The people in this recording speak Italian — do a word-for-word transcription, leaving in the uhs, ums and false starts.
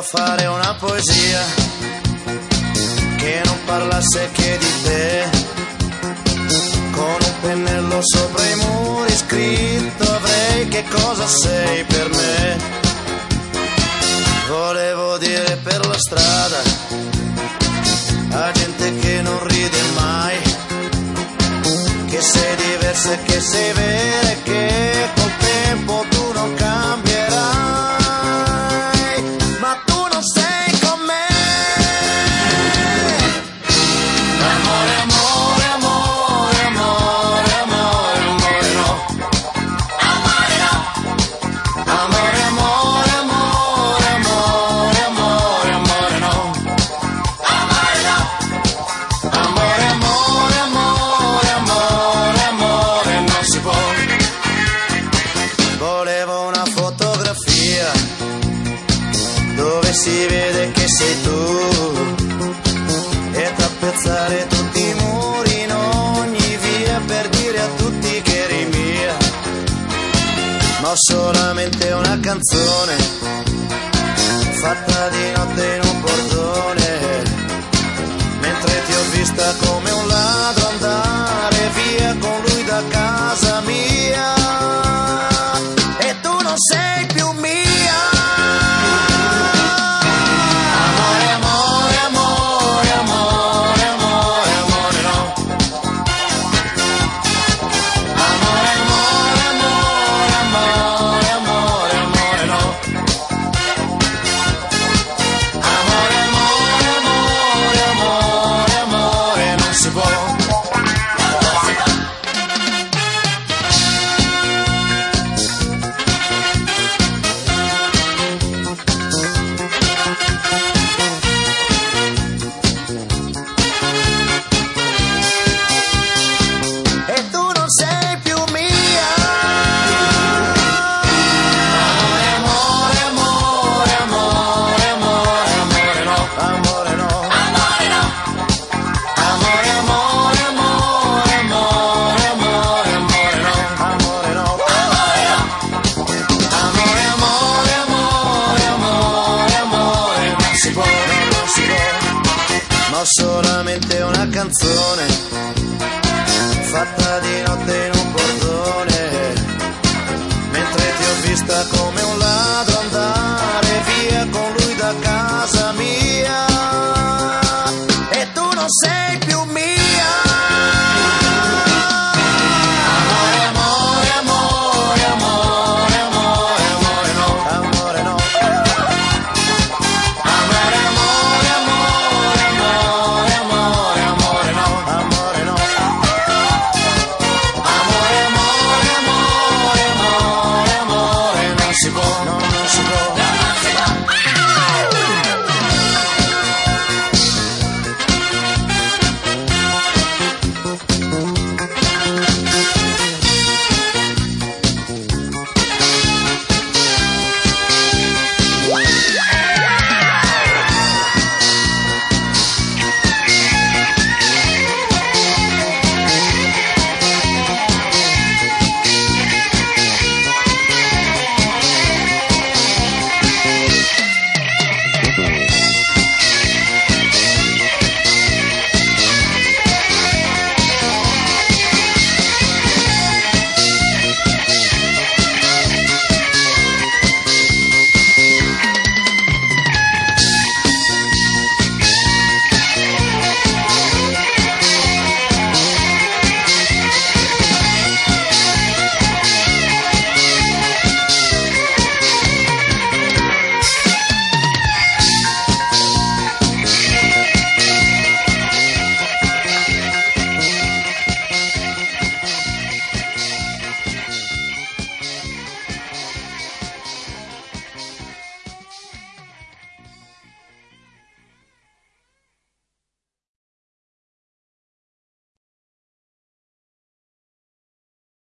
fare una poesia che non parlasse che di te, con un pennello sopra i muri scritto avrei che cosa sei per me. Volevo dire per la strada a gente che non ride mai che sei diversa e che sei vera e che col tempo tu non cambierai, ma tu non sei con me. Amore, amore, amore, amore, amore, amore no. Amore no. Amore, amore, amore, amore, amore, amore no. Amore no. Amore, amore, amore, amore, amore non si può. Volevo una fotografia dove si vede che sei tu e tappezzare tutti i muri in ogni via per dire a tutti che eri mia. Ma ho solamente una canzone fatta di notte in un portone, mentre ti ho vista come un ladro andare via con lui da casa mia e tu non sei più mia. Amore, amore, amore, amore, amore, amore no. Amore, amore, amore, amore, amore, amore no. Amore, amore, amore, amore, amore non si può. E tu non sei più mia. Amore, amore, amore, amore, amore no. Amore no. Amore no. Amore, amore, amore, amore, amore, amore no. Amore no. Amore no. Amore, amore, amore, amore, amore non si può, non si può. Ma ho solamente una canzone fatta di